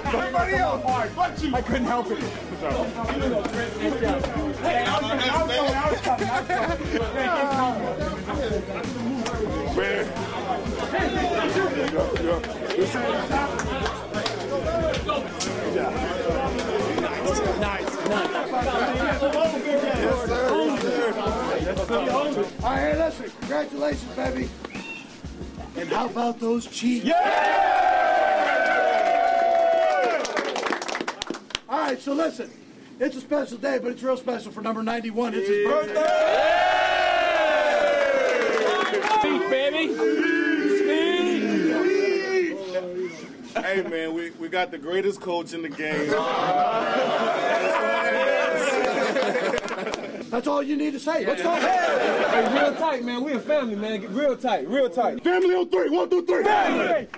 Everybody else. But you. I couldn't help it. Hey, I was coming. Man. Nice. Yes, sir. All right, hey, listen. Congratulations, baby. And how about those Chiefs? Yeah! All right, so listen. It's a special day, but it's real special for number 91. It's his birthday. Speed, baby. Hey, man, we got the greatest coach in the game. That's all you need to say. Let's go. Hey, real tight, man. We a family, man. Get real tight, real tight. Family on 3. 1, 2, 3. Family.